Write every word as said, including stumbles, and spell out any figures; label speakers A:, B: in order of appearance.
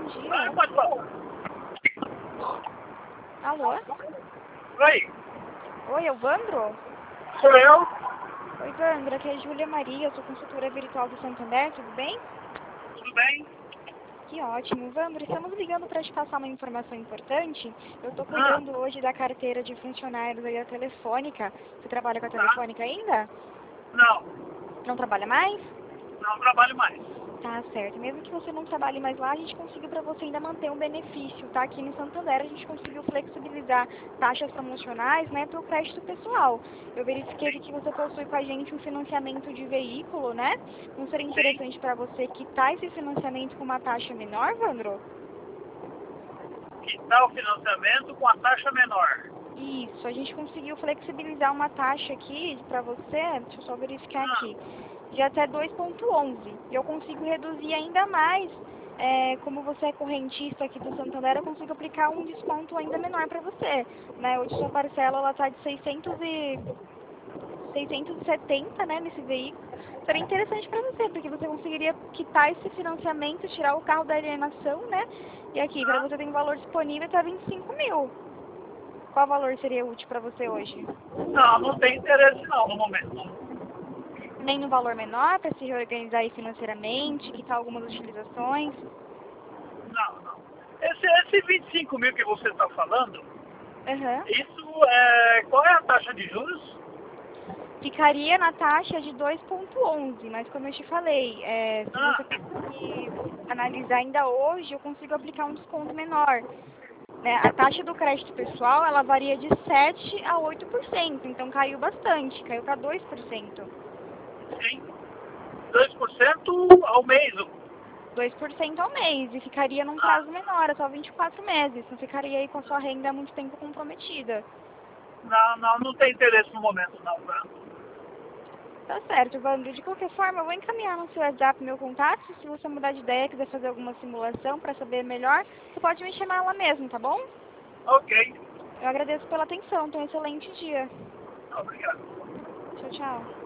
A: dia.
B: Pode falar.
A: Alô?
B: Oi,
A: Oi, é o Vandro?
B: sou eu.
A: Oi, Vandro, aqui é a Júlia Maria, eu sou consultora virtual do Santander, tudo bem?
B: Tudo bem?
A: Que ótimo. Vandro, estamos ligando para te passar uma informação importante. Eu estou
B: Ah,
A: cuidando hoje da carteira de funcionários aí da Telefônica. Você trabalha com a
B: tá.
A: Telefônica ainda?
B: Não,
A: Não trabalha mais?
B: não trabalho mais.
A: Tá certo. Mesmo que você não trabalhe mais lá, a gente conseguiu para você ainda manter um benefício, tá? Aqui no Santander a gente conseguiu flexibilizar taxas promocionais, né, para o crédito pessoal. Eu verifiquei aqui que você possui com a gente um financiamento de veículo, né? Não seria interessante para você quitar esse financiamento com uma taxa menor, Vandro?
B: Quitar o financiamento com a taxa menor.
A: Isso, a gente conseguiu flexibilizar uma taxa aqui para você, deixa eu só verificar
B: Ah,
A: aqui, de até dois vírgula onze. E eu consigo reduzir ainda mais, é, como você é correntista aqui do Santander, eu consigo aplicar um desconto ainda menor para você. Né? Hoje sua parcela está de seiscentos e, seiscentos e setenta, né, nesse veículo. Seria interessante para você, porque você conseguiria quitar esse financiamento, tirar o carro da alienação, né? E aqui, para
B: ah.
A: você tem um valor disponível até vinte e cinco mil. Qual valor seria útil para você hoje?
B: Não, não tem interesse não no momento.
A: Nem no valor menor para se reorganizar aí financeiramente, quitar algumas utilizações?
B: Não, não. Esse, esse vinte e cinco mil que você está falando,
A: Aham.
B: isso é... Qual é a taxa de juros?
A: Ficaria na taxa de dois vírgula onze, mas como eu te falei, é, se
B: Ah,
A: você conseguir analisar ainda hoje, eu consigo aplicar um desconto menor. Né? A taxa do crédito pessoal, ela varia de sete a oito por cento, então caiu bastante, caiu para dois por cento.
B: sim. dois por cento ao mês.
A: dois por cento ao mês, e ficaria num
B: Ah,
A: prazo menor, é só vinte e quatro meses, não ficaria aí com a sua renda muito tempo comprometida.
B: não, não, não tem interesse no momento não, tá?
A: Tá certo, Vandro. De qualquer forma, eu vou encaminhar no seu WhatsApp meu contato. Se você mudar de ideia, quiser fazer alguma simulação para saber melhor, você pode me chamar lá mesmo, tá bom?
B: Ok,
A: Eu agradeço pela atenção. Tenha um excelente dia.
B: obrigado.
A: Tchau, tchau.